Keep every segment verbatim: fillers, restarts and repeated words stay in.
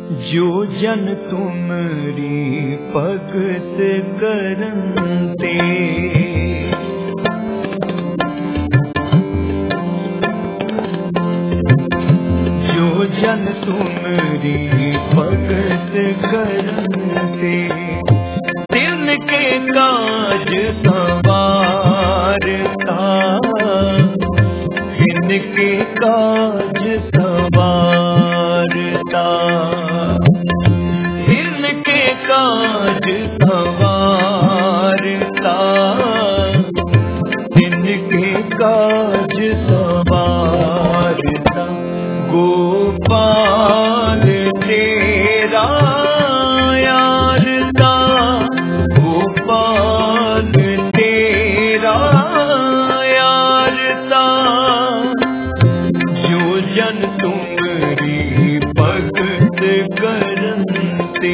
जो जन तुमरी भगत करते, जो जन तुमरी भगत करते, तिनके काज सवारता, तिनके काज सवारता, तिनके काज सवारता, तिनके काज सवारता। गोपाल तेरा यारता, गोपाल तेरा यारता, जो जन तुमरी भगत करते,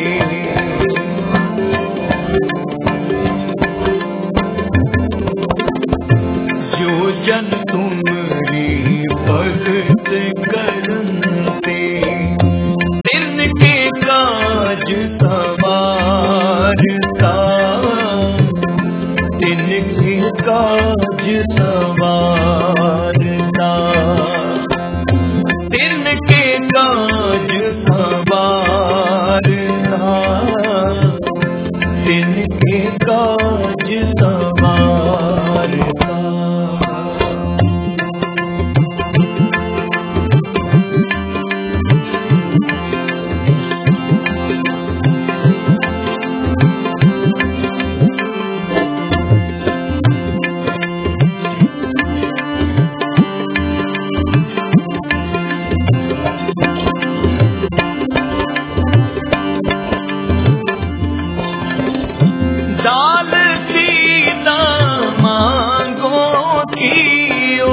जो जन तुमरी भगत करते, तिनके काज सवारता, तिनके काज सवारता, तिनके काज सवारता, तिनके काज सवारता। दाल सीता मांगो कियो,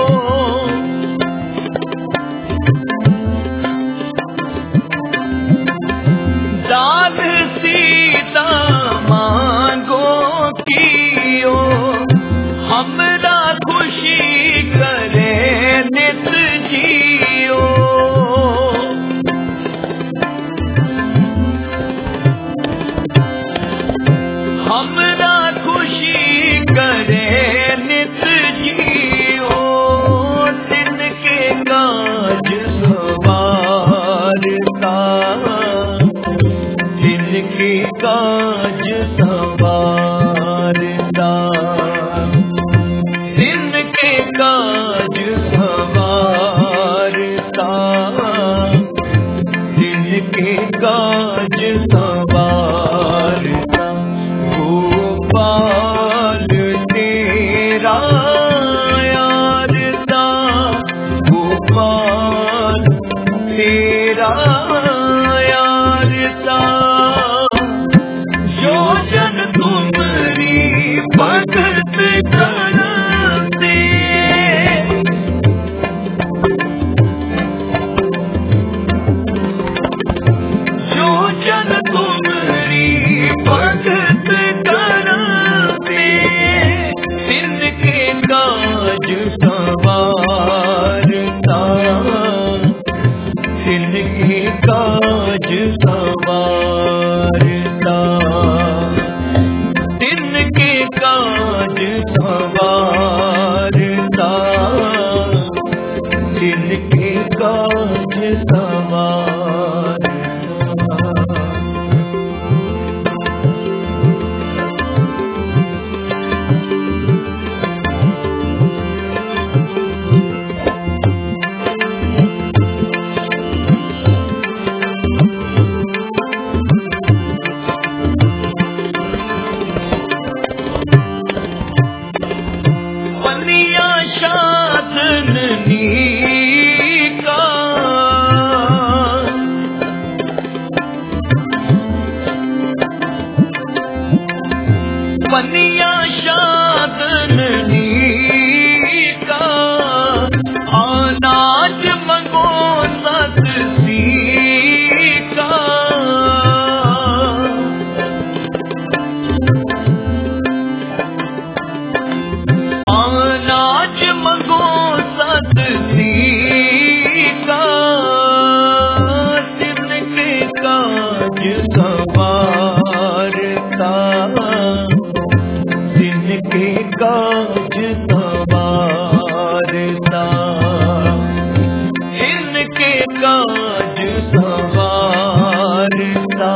दाल सीता मांगो कियो, हमरा खुशी करे नित जियो, हमरा खुशी करे नित जियो, तिनके काज सवारता, तिनके काज सवारता, तिनके काज सवारता, तिनके काज सवारता। गोपाल तेरा यारता, गोपाल तेरा यारता, जो जन तुमरी भगत करते, जो जन तुमरी भगत करते, तिनके काज सवारता, तिनके काज सवारता, तिनके काज सवारता, तिनके काज सवारता। संवारता,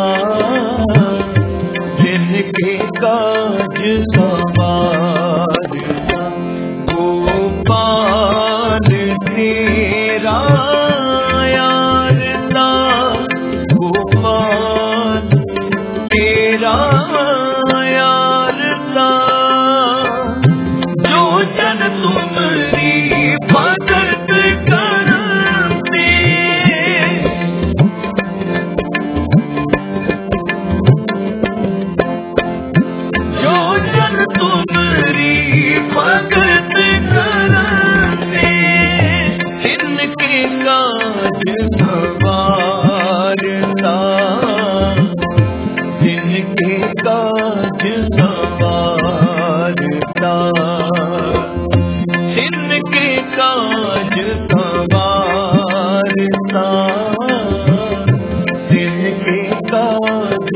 जिनके काज संवारता। गोपाल तेरा यार था, गोपाल तेरा यार था, जो जन तुम्हारी भगत करते, जो जन तुम्हारी भगत करते, इनके काज संवारता, जिनके काज संवारता, जिनके काज संवारता, जिनके काज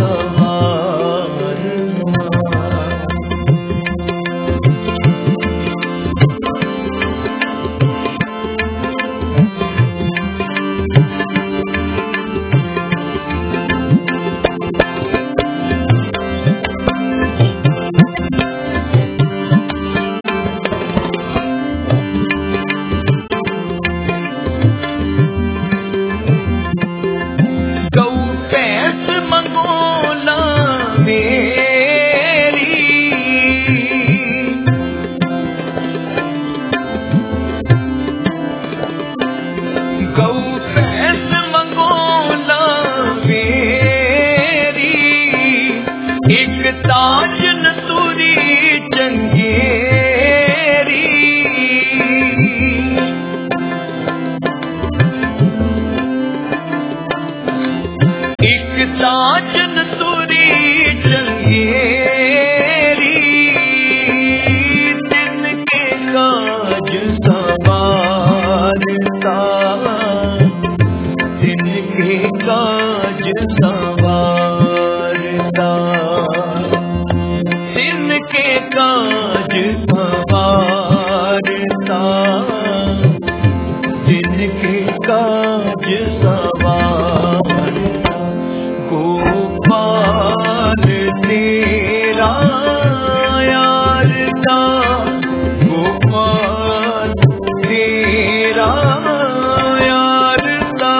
ताजन तुरी चंगेरी, एक ताजन तुरी चंगेरी, जिनके काज संवारता, जिनके काज संवारता, जिनके काज संवारता, जिनके काज संवारता। गोपाल तेरा यार था, गोपाल तेरा यार था,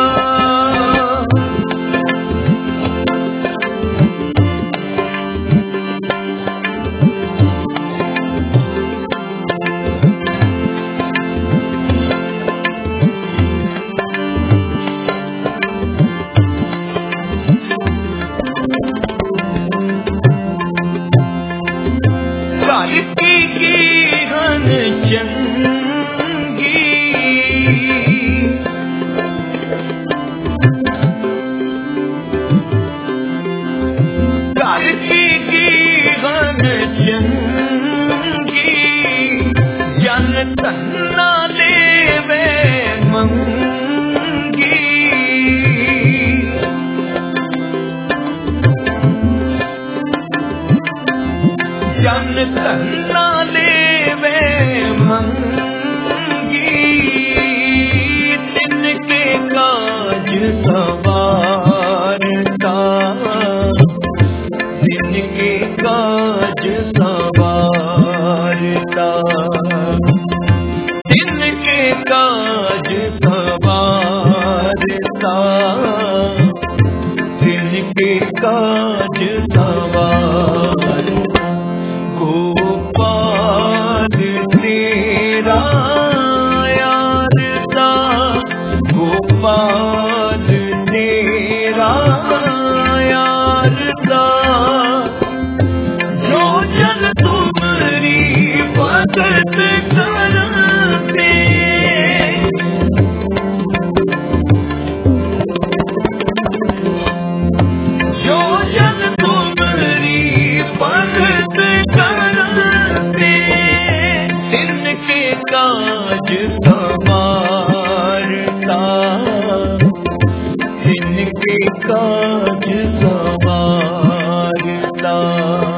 कालिकी की घन चंगी, कालिकी की घन चंगी, जन तन्ना लेवे मंगी, जन तन्ना लेवे मंगी, जिनके काज संवारता, जिनके काज संवारता, जिनके काज संवारता, जिनके काज संवारता। गोपाल तेरा यार था, गोपाल तेरा यार था, जो जन तुम्हारी भगत करते, जो जन तुम्हारी भगत करते, इनके काज संवारता, इनके काज संवारता।